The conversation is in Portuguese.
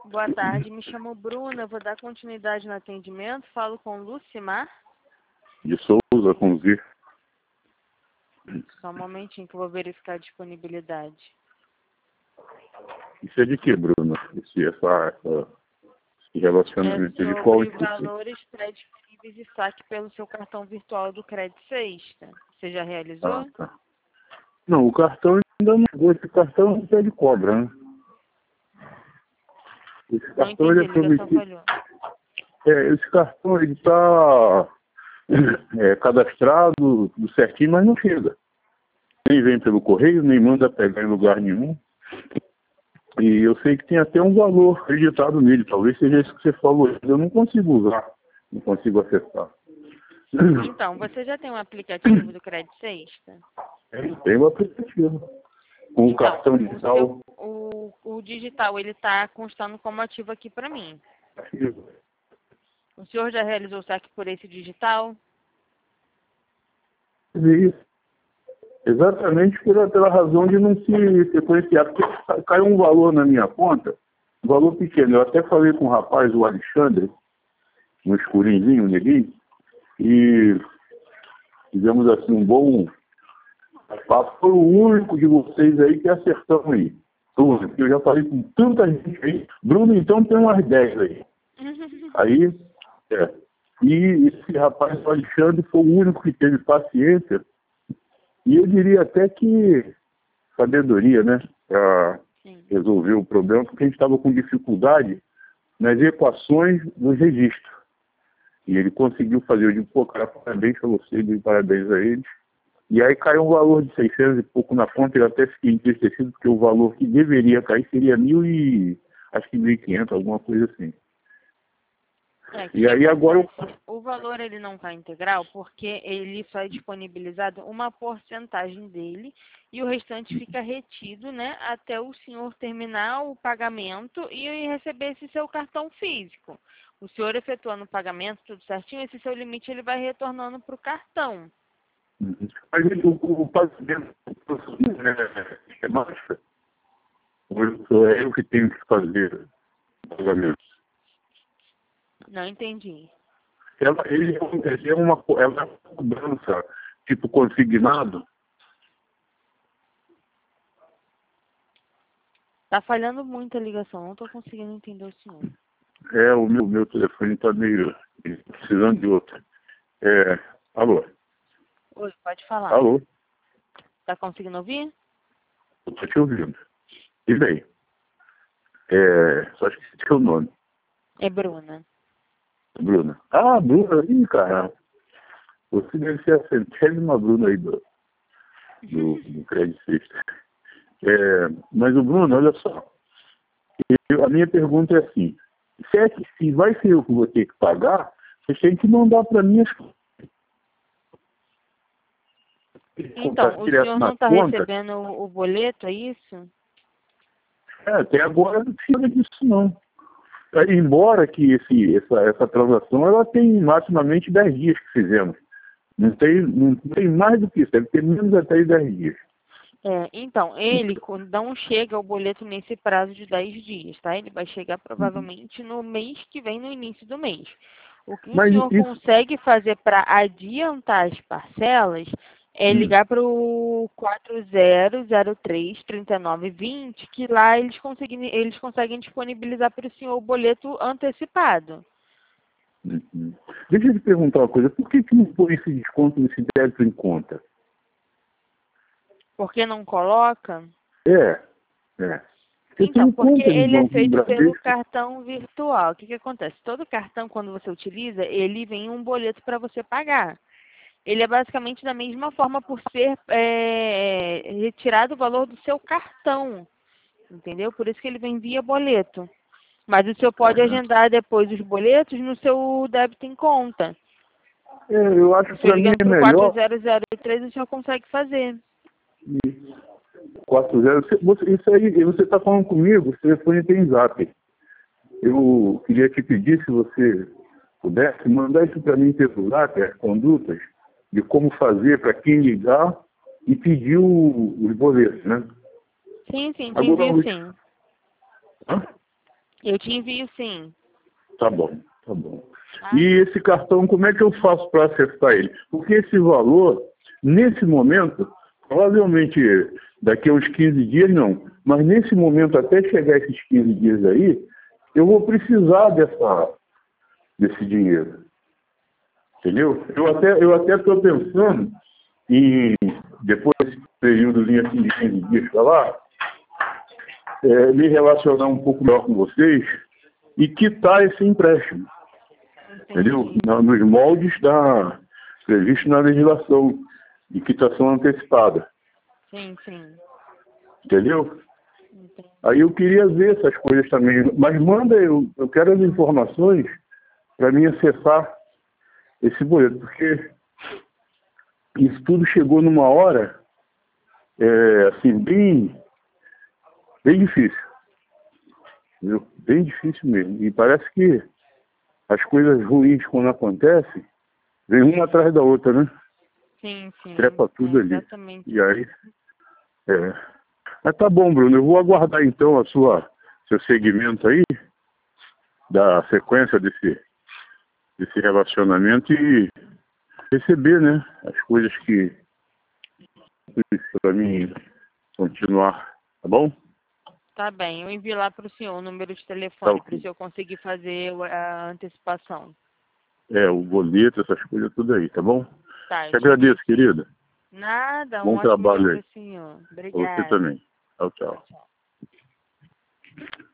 Boa tarde, me chamo Bruna, vou dar continuidade no atendimento. Falo com Lucimar. De Souza, com Z. Só um momentinho que eu vou verificar a disponibilidade. Isso é de que, Bruna? Esse relacionamento de qual? Sobre valores pré-disponíveis e saque pelo seu cartão virtual do Crédito Sexta. Você já realizou? Ah, tá. Não, o cartão ainda não chegou. Esse cartão é de cobra, né? Esse Não cartão entendi, ele a é ligação prometido. falhou. Esse cartão ele está cadastrado do certinho, mas não chega. Nem vem pelo correio, nem manda pegar em lugar nenhum. E eu sei que tem até um valor acreditado nele. Talvez seja isso que você falou. Eu não consigo usar, não consigo acessar. Então, você já tem um aplicativo do Crédito Sexta? Tem o aplicativo. Com o cartão digital. O digital, ele está constando como ativo aqui para mim. O senhor já realizou o saque por esse digital? Isso. Exatamente pela razão de não se sequenciar. Porque caiu um valor na minha conta, um valor pequeno. Eu até falei com o rapaz, o Alexandre, um escurinho, um neguinho, e digamos assim, um bom papo. Foi o único de vocês aí que acertamos aí. Porque eu já falei com tanta gente aí. Bruno, então tem umas 10 aí. Aí, E esse rapaz, o Alexandre, foi o único que teve paciência. E eu diria até que sabedoria, né? Para resolver o problema, porque a gente estava com dificuldade nas equações do registro. E ele conseguiu fazer. Eu digo, pô, cara, parabéns para você, digo parabéns a eles. E aí caiu um valor de 600 e pouco na conta, eu até fiquei entristecido, porque o valor que deveria cair seria acho que 1.500, alguma coisa assim. E aí agora o valor ele não está integral porque ele só é disponibilizado uma porcentagem dele e o restante fica retido, né, até o senhor terminar o pagamento e receber esse seu cartão físico. O senhor efetuando o pagamento, tudo certinho, esse seu limite ele vai retornando para o cartão. Mas o pagamento é baixa. É eu que tenho que fazer o pagamento. Não entendi. Ele é uma cobrança, tipo consignado. Tá falhando muito a ligação, não estou conseguindo entender o senhor. O meu telefone está meio precisando de outro. Alô? Oi, pode falar. Alô? Tá conseguindo ouvir? Eu estou te ouvindo. E daí? Só esqueci o nome. É Bruna. Bruna. Ah, Bruna. Ih, cara. Você deve ser a 100ª Bruna aí do Crédito Sexta. Mas o Bruno, olha só. A minha pergunta é assim. Se vai ser eu que vou ter que pagar, você tem que mandar para mim as coisas. Então, o senhor não está recebendo o boleto, é isso? Até agora não precisa disso, não. Embora que essa transação ela tem maximamente 10 dias que fizemos. Não tem mais do que isso, deve ter menos até 10 dias. Então, ele não chega o boleto nesse prazo de 10 dias, tá? Ele vai chegar provavelmente no mês que vem, no início do mês. O que o senhor consegue fazer para adiantar as parcelas é ligar para o 4003-3920, que lá eles conseguem disponibilizar para o senhor o boleto antecipado. Deixa eu te perguntar uma coisa, por que não põe esse desconto nesse débito em conta? Por que não coloca? Então, porque ele é feito pelo cartão virtual. O que acontece? Todo cartão, quando você utiliza, ele vem um boleto para você pagar. Ele é basicamente da mesma forma por ser retirado o valor do seu cartão, entendeu? Por isso que ele vem via boleto. Mas o senhor pode agendar depois os boletos no seu débito em conta. Eu acho que para mim é melhor. 4003 o senhor consegue fazer. 40. Isso aí, você está falando comigo, o telefone tem zap. Eu queria te pedir, se você pudesse, mandar isso para mim pelo zap, as condutas, de como fazer para quem ligar e pedir os boletos, né? Sim, te envio sim. Eu te envio sim. Tá bom, tá bom. Tá? E esse cartão, como é que eu faço para acessar ele? Porque esse valor, nesse momento, provavelmente daqui a uns 15 dias não, mas nesse momento, até chegar esses 15 dias aí, eu vou precisar desse dinheiro. Entendeu? Eu até estou pensando em, depois desse períodozinho assim de 15 dias para lá, me relacionar um pouco melhor com vocês e quitar esse empréstimo. Entendeu? Nos moldes previsto na legislação de quitação antecipada. Sim, sim. Entendeu? Entendi. Aí eu queria ver essas coisas também. Mas manda, eu quero as informações para mim acessar esse boleto, porque isso tudo chegou numa hora, assim, bem difícil. Entendeu? Bem difícil mesmo. E parece que as coisas ruins, quando acontecem, vem uma atrás da outra, né? Sim, sim. Trepa tudo ali. Exatamente. E aí, Mas tá bom, Bruno. Eu vou aguardar então seu segmento aí, da sequência desse relacionamento e receber, né? As coisas que para mim continuar, tá bom? Tá bem. Eu envio lá para o senhor o número de Tá telefone, ok. para o senhor conseguir fazer a antecipação. O boleto, essas coisas tudo aí, tá bom? Tá, Te agradeço, querida. nada, um Bom ótimo dia trabalho para aí. o senhor. Pra você Obrigada. também. Tchau, tchau. Tchau, tchau.